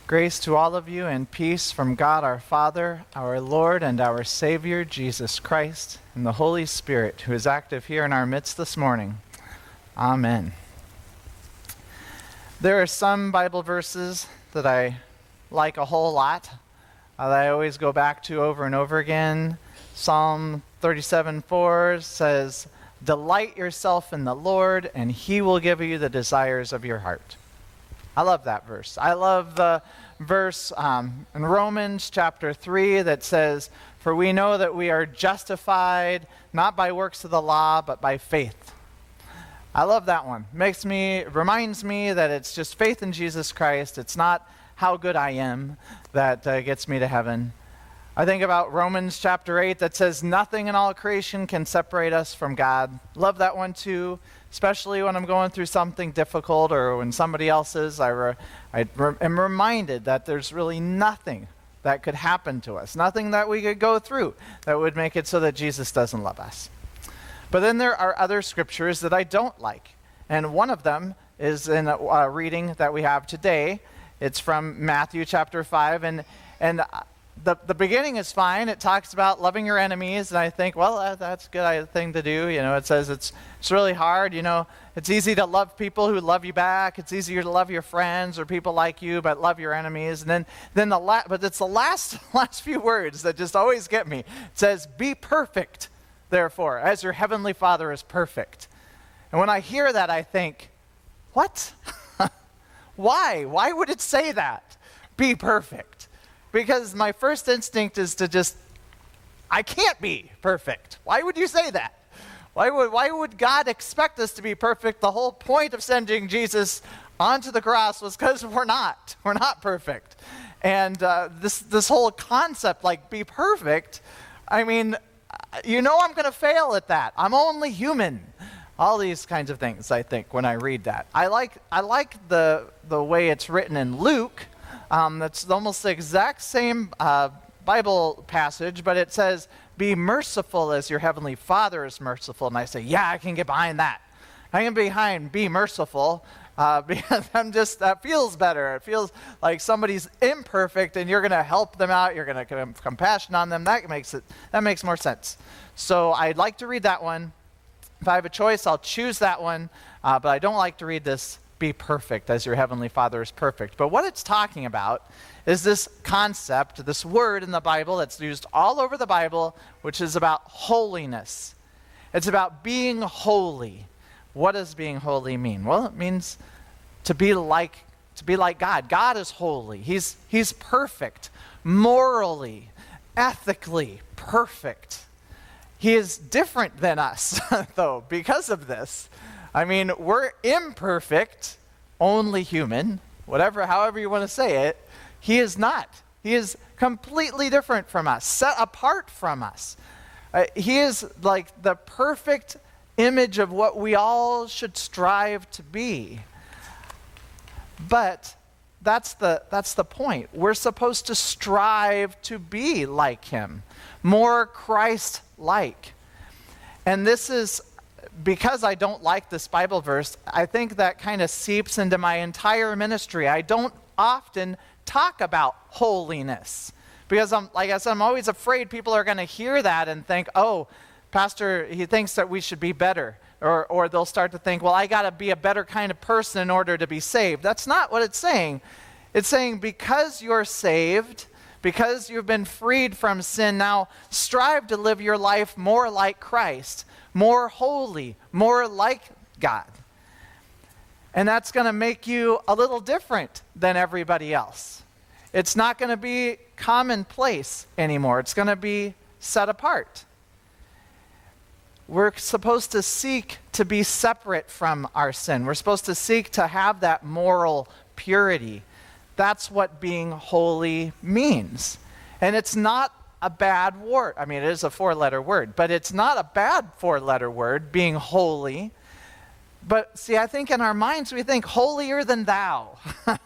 Grace to all of you and peace from God our Father, our Lord and our Savior, Jesus Christ, and the Holy Spirit, who is active here in our midst this morning. Amen. There are some Bible verses that I like a whole lot, that I always go back to over and over again. Psalm 37:4 says, "Delight yourself in the Lord, and He will give you the desires of your heart." I love that verse. I love the verse in Romans chapter 3 that says, "For we know that we are justified not by works of the law, but by faith." I love that one. Reminds me that it's just faith in Jesus Christ. It's not how good I am that gets me to heaven. I think about Romans chapter 8 that says, "Nothing in all creation can separate us from God." Love that one too, especially when I'm going through something difficult or when somebody else is. I am reminded that there's really nothing that could happen to us, nothing that we could go through that would make it so that Jesus doesn't love us. But then there are other scriptures that I don't like, and one of them is in a reading that we have today. It's from Matthew chapter 5, and the beginning is fine. It talks about loving your enemies, and I think, well, that's a good thing to do. It says it's really hard. It's easy to love people who love you back. It's easier to love your friends or people like you, but love your enemies. And but it's the last few words that just always get me. It says, "Be perfect, therefore, as your heavenly Father is perfect." And when I hear that, I think, what? Why? Why would it say that? Be perfect. Because my first instinct is to I can't be perfect. Why would you say that? Why would God expect us to be perfect? The whole point of sending Jesus onto the cross was because we're not. We're not perfect. And this whole concept, like be perfect, I mean, I'm going to fail at that. I'm only human. All these kinds of things, I think, when I read that. I like the way it's written in Luke. That's almost the exact same Bible passage, but it says, "Be merciful as your heavenly Father is merciful." And I say, yeah, I can get behind that. I can get behind be merciful because that feels better. It feels like somebody's imperfect and you're going to help them out. You're going to have compassion on them. That makes more sense. So I'd like to read that one. If I have a choice, I'll choose that one, but I don't like to read this, "Be perfect as your heavenly Father is perfect." But what it's talking about is this concept, this word in the Bible that's used all over the Bible, which is about holiness. It's about being holy. What does being holy mean? Well, it means to be like God. God is holy. He's perfect, morally, ethically perfect. He is different than us, though, because of this. I mean, we're imperfect, only human, however you want to say it. He is not. He is completely different from us, set apart from us. He is like the perfect image of what we all should strive to be. But that's the point. We're supposed to strive to be like him, more Christ-like. And this is, because I don't like this Bible verse, I think that kind of seeps into my entire ministry. I don't often talk about holiness because I'm always afraid people are going to hear that and think, "Oh, Pastor, he thinks that we should be better." Or they'll start to think, "Well, I got to be a better kind of person in order to be saved." That's not what it's saying. It's saying because you're saved, because you've been freed from sin, now strive to live your life more like Christ, more holy, more like God. And that's going to make you a little different than everybody else. It's not going to be commonplace anymore. It's going to be set apart. We're supposed to seek to be separate from our sin. We're supposed to seek to have that moral purity. That's what being holy means. And it's not a bad word. I mean, it is a 4-letter word, but it's not a bad 4-letter word, being holy. But see, I think in our minds we think holier than thou.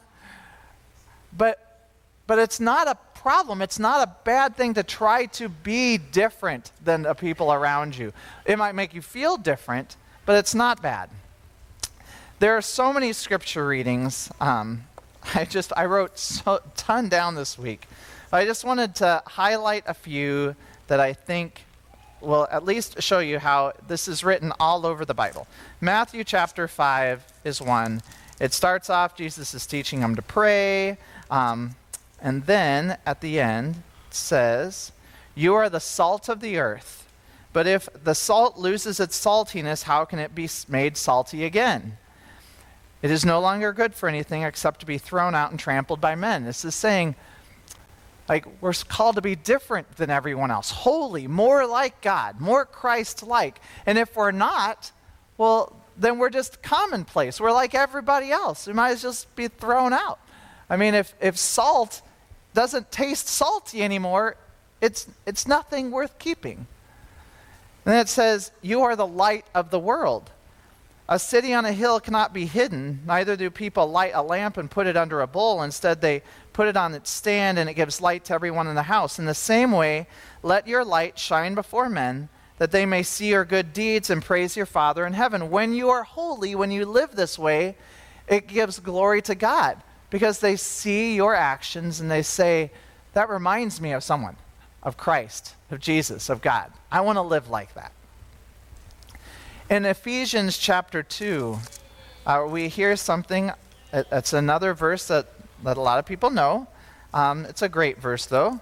But it's not a problem. It's not a bad thing to try to be different than the people around you. It might make you feel different, but it's not bad. There are so many scripture readings I wrote a ton down this week. I just wanted to highlight a few that I think will at least show you how this is written all over the Bible. Matthew chapter 5 is one. It starts off, Jesus is teaching them to pray, and then at the end it says, "You are the salt of the earth, but if the salt loses its saltiness, how can it be made salty again? It is no longer good for anything except to be thrown out and trampled by men." This is saying, like, we're called to be different than everyone else, holy, more like God, more Christ-like. And if we're not, well, then we're just commonplace. We're like everybody else. We might as well just be thrown out. I mean, if salt doesn't taste salty anymore, it's nothing worth keeping. And then it says, "You are the light of the world. A city on a hill cannot be hidden, neither do people light a lamp and put it under a bowl. Instead, they put it on its stand, and it gives light to everyone in the house. In the same way, let your light shine before men, that they may see your good deeds and praise your Father in heaven." When you are holy, when you live this way, it gives glory to God, because they see your actions and they say, that reminds me of someone, of Christ, of Jesus, of God. I want to live like that. In Ephesians chapter 2, we hear something. It's another verse that a lot of people know. It's a great verse, though.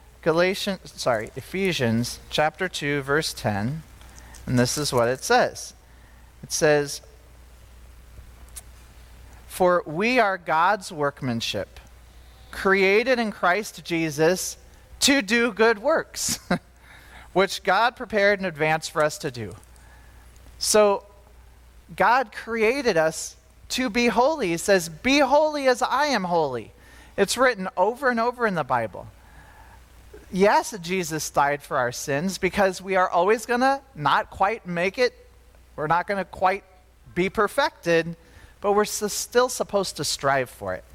Ephesians chapter 2, verse 10. And this is what it says. It says, "For we are God's workmanship, created in Christ Jesus to do good works, which God prepared in advance for us to do." So God created us to be holy. He says, "Be holy as I am holy." It's written over and over in the Bible. Yes, Jesus died for our sins because we are always going to not quite make it. We're not going to quite be perfected, but we're still supposed to strive for it.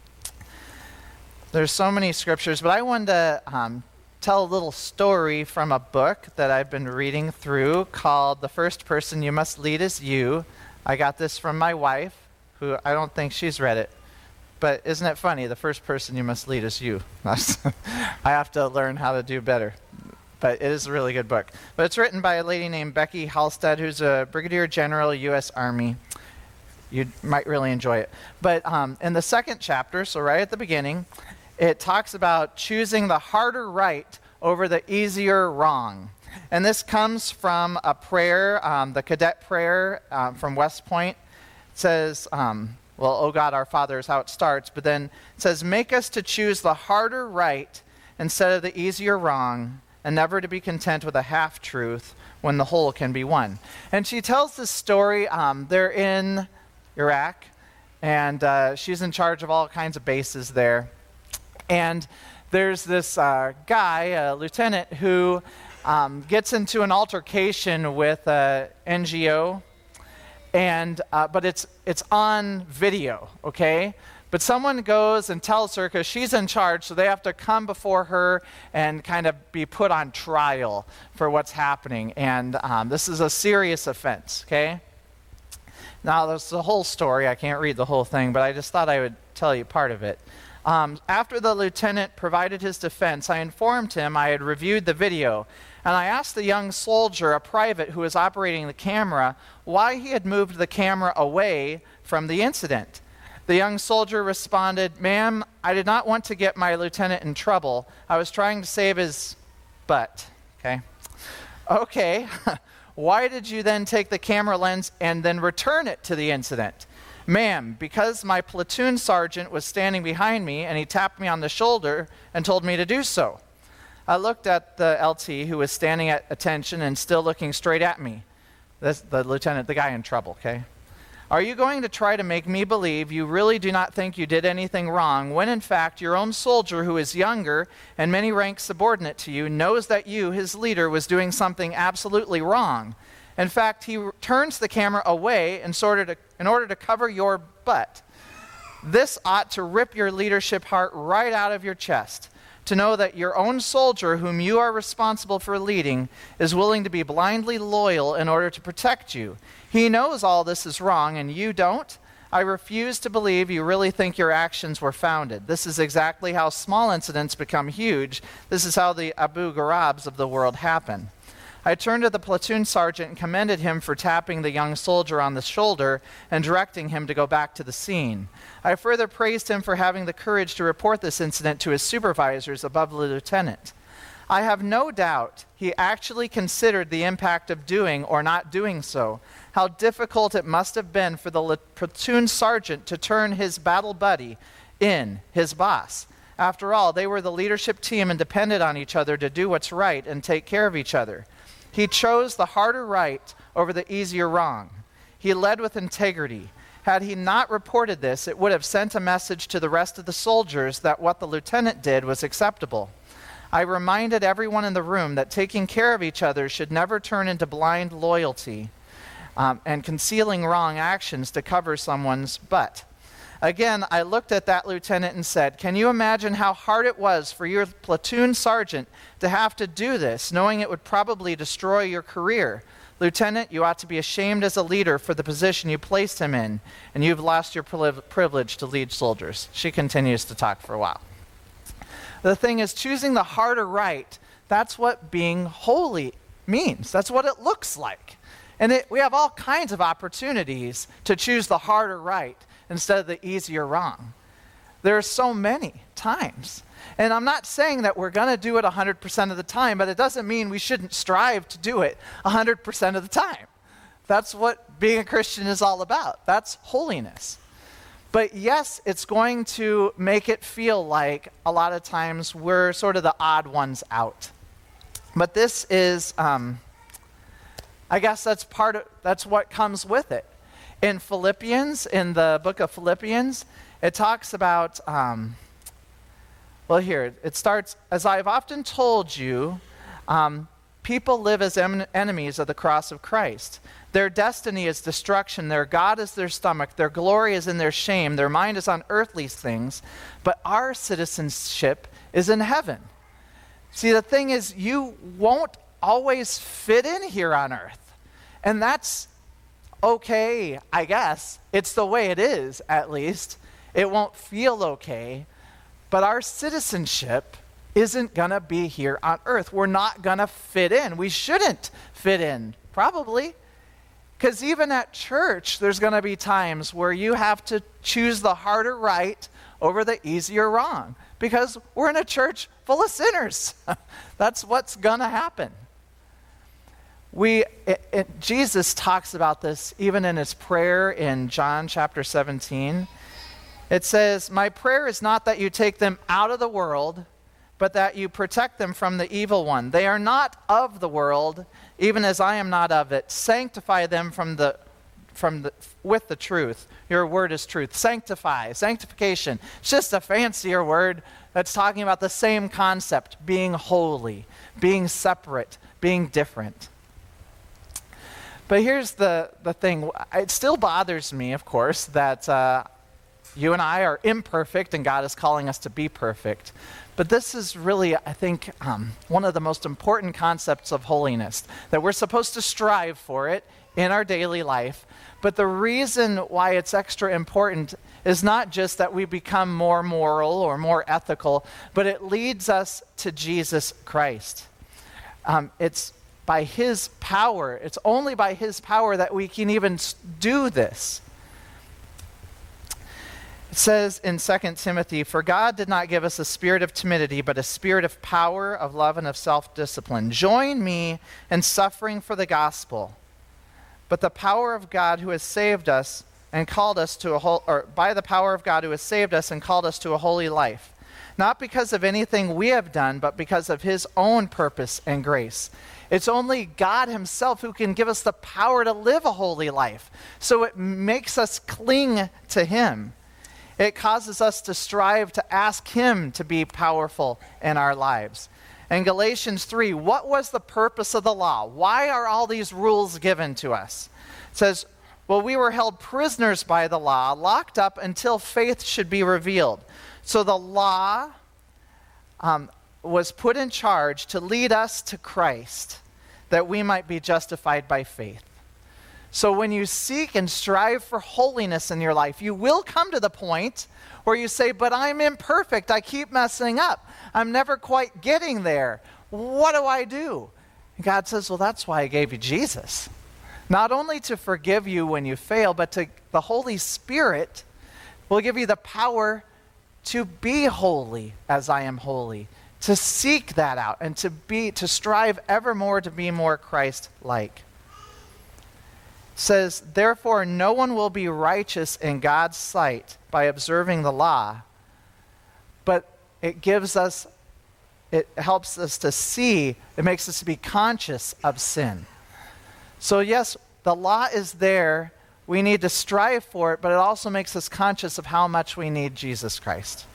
There's so many scriptures, but I wanted to tell a little story from a book that I've been reading through called "The First Person You Must Lead Is You." I got this from my wife, who I don't think she's read it. But isn't it funny? The first person you must lead is you. I have to learn how to do better. But it is a really good book. But it's written by a lady named Becky Halstead, who's a Brigadier General, U.S. Army. You might really enjoy it. But in the second chapter, so right at the beginning, it talks about choosing the harder right over the easier wrong. And this comes from a prayer, the cadet prayer from West Point. It says, well, "Oh God, our Father" is how it starts. But then it says, "Make us to choose the harder right instead of the easier wrong, and never to be content with a half-truth when the whole can be won." And she tells this story. They're in Iraq, and she's in charge of all kinds of bases there. And there's this guy, a lieutenant, who gets into an altercation with an NGO, and but it's on video, okay? But someone goes and tells her, because she's in charge, so they have to come before her and kind of be put on trial for what's happening. And this is a serious offense, okay? Now, there's the whole story. I can't read the whole thing, but I just thought I would tell you part of it. After the lieutenant provided his defense, I informed him I had reviewed the video, and I asked the young soldier, a private who was operating the camera, why he had moved the camera away from the incident. The young soldier responded, "Ma'am, I did not want to get my lieutenant in trouble. I was trying to save his butt." Okay. Why did you then take the camera lens and then return it to the incident? "Ma'am, because my platoon sergeant was standing behind me and he tapped me on the shoulder and told me to do so." I looked at the LT, who was standing at attention and still looking straight at me. That's the lieutenant, the guy in trouble, okay? "Are you going to try to make me believe you really do not think you did anything wrong, when in fact your own soldier, who is younger and many ranks subordinate to you, knows that you, his leader, was doing something absolutely wrong? In fact, he turns the camera away in order to cover your butt. This ought to rip your leadership heart right out of your chest, to know that your own soldier, whom you are responsible for leading, is willing to be blindly loyal in order to protect you. He knows all this is wrong, and you don't. I refuse to believe you really think your actions were founded. This is exactly how small incidents become huge. This is how the Abu Gharabs of the world happen. I turned to the platoon sergeant and commended him for tapping the young soldier on the shoulder and directing him to go back to the scene. I further praised him for having the courage to report this incident to his supervisors above the lieutenant. I have no doubt he actually considered the impact of doing or not doing so, how difficult it must have been for the platoon sergeant to turn his battle buddy in, his boss. After all, they were the leadership team and depended on each other to do what's right and take care of each other. He chose the harder right over the easier wrong. He led with integrity. Had he not reported this, it would have sent a message to the rest of the soldiers that what the lieutenant did was acceptable. I reminded everyone in the room that taking care of each other should never turn into blind loyalty and concealing wrong actions to cover someone's butt. Again, I looked at that lieutenant and said, can you imagine how hard it was for your platoon sergeant to have to do this, knowing it would probably destroy your career? Lieutenant, you ought to be ashamed as a leader for the position you placed him in, and you've lost your privilege to lead soldiers. She continues to talk for a while. The thing is, choosing the harder right, that's what being holy means. That's what it looks like. And we have all kinds of opportunities to choose the harder right instead of the easier wrong. There are so many times. And I'm not saying that we're going to do it 100% of the time, but it doesn't mean we shouldn't strive to do it 100% of the time. That's what being a Christian is all about. That's holiness. But yes, it's going to make it feel like a lot of times we're sort of the odd ones out. But this is, I guess that's what comes with it. In Philippians, in the book of Philippians, it talks about, it starts, as I've often told you, people live as enemies of the cross of Christ. Their destiny is destruction. Their God is their stomach. Their glory is in their shame. Their mind is on earthly things. But our citizenship is in heaven. See, the thing is, you won't always fit in here on earth. And that's okay, I guess. It's the way it is, at least. It won't feel okay. But our citizenship isn't going to be here on earth. We're not going to fit in. We shouldn't fit in, probably. Because even at church, there's going to be times where you have to choose the harder right over the easier wrong. Because we're in a church full of sinners. That's what's going to happen. Jesus talks about this even in his prayer in John chapter 17. It says, my prayer is not that you take them out of the world, but that you protect them from the evil one. They are not of the world, even as I am not of it. Sanctify them with the truth. Your word is truth. Sanctification. It's just a fancier word that's talking about the same concept, being holy, being separate, being different. But here's the thing. It still bothers me, of course, that you and I are imperfect and God is calling us to be perfect. But this is really, I think, one of the most important concepts of holiness, that we're supposed to strive for it in our daily life. But the reason why it's extra important is not just that we become more moral or more ethical, but it leads us to Jesus Christ. It's by his power. It's only by his power that we can even do this. It says in 2 Timothy, for God did not give us a spirit of timidity, but a spirit of power, of love, and of self-discipline. Join me in suffering for the gospel. But the power of God who has saved us and called us to by the power of God who has saved us and called us to a holy life. Not because of anything we have done, but because of his own purpose and grace. It's only God himself who can give us the power to live a holy life. So it makes us cling to him. It causes us to strive to ask him to be powerful in our lives. In Galatians 3, what was the purpose of the law? Why are all these rules given to us? It says, well, we were held prisoners by the law, locked up until faith should be revealed. So the law was put in charge to lead us to Christ, that we might be justified by faith. So when you seek and strive for holiness in your life, you will come to the point where you say, but I'm imperfect. I keep messing up. I'm never quite getting there. What do I do? And God says, well, that's why I gave you Jesus. Not only to forgive you when you fail, but the Holy Spirit will give you the power to be holy as I am holy, to seek that out, and to strive evermore to be more Christ-like. It says, therefore, no one will be righteous in God's sight by observing the law, but it helps us to see, it makes us to be conscious of sin. So yes, the law is there. We need to strive for it, but it also makes us conscious of how much we need Jesus Christ.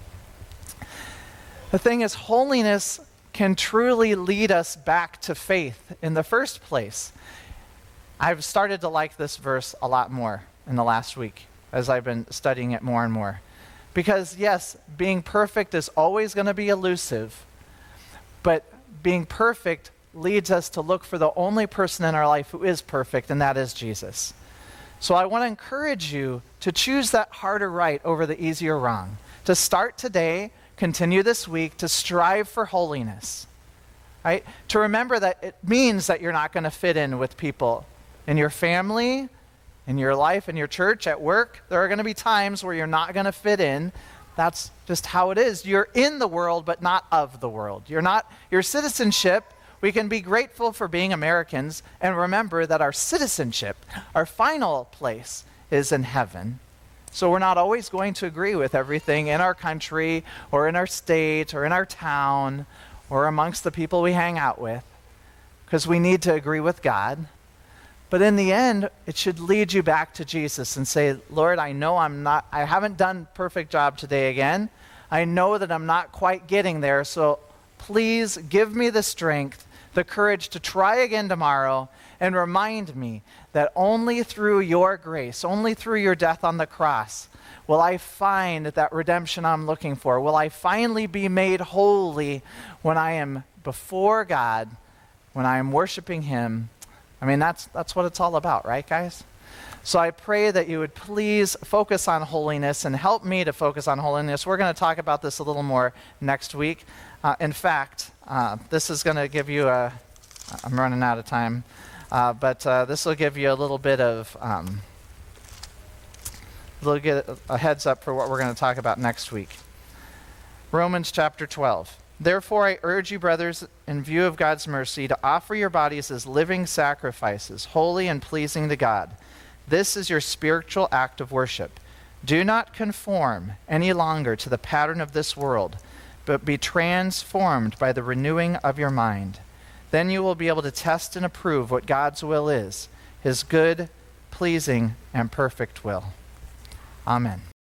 The thing is, holiness can truly lead us back to faith in the first place. I've started to like this verse a lot more in the last week as I've been studying it more and more. Because yes, being perfect is always going to be elusive, but being perfect leads us to look for the only person in our life who is perfect, and that is Jesus. So I want to encourage you to choose that harder right over the easier wrong. To start today, continue this week, to strive for holiness. Right? To remember that it means that you're not going to fit in with people in your family, in your life, in your church, at work. There are going to be times where you're not going to fit in. That's just how it is. You're in the world, but not of the world. Your citizenship, we can be grateful for being Americans and remember that our citizenship, our final place, is in heaven. So we're not always going to agree with everything in our country or in our state or in our town or amongst the people we hang out with, because we need to agree with God. But in the end, it should lead you back to Jesus and say, Lord, I know I haven't done a perfect job today again. I know that I'm not quite getting there, so please give me the strength, the courage to try again tomorrow, and remind me that only through your grace, only through your death on the cross, will I find that redemption I'm looking for. Will I finally be made holy when I am before God, when I am worshiping Him. I mean, that's what it's all about, right, guys? So I pray that you would please focus on holiness and help me to focus on holiness. We're going to talk about this a little more next week. In fact, this is going to give you I'm running out of time, but this will give you a little bit of a heads up for what we're going to talk about next week. Romans chapter 12. Therefore, I urge you, brothers, in view of God's mercy, to offer your bodies as living sacrifices, holy and pleasing to God. This is your spiritual act of worship. Do not conform any longer to the pattern of this world, but be transformed by the renewing of your mind. Then you will be able to test and approve what God's will is, His good, pleasing, and perfect will. Amen.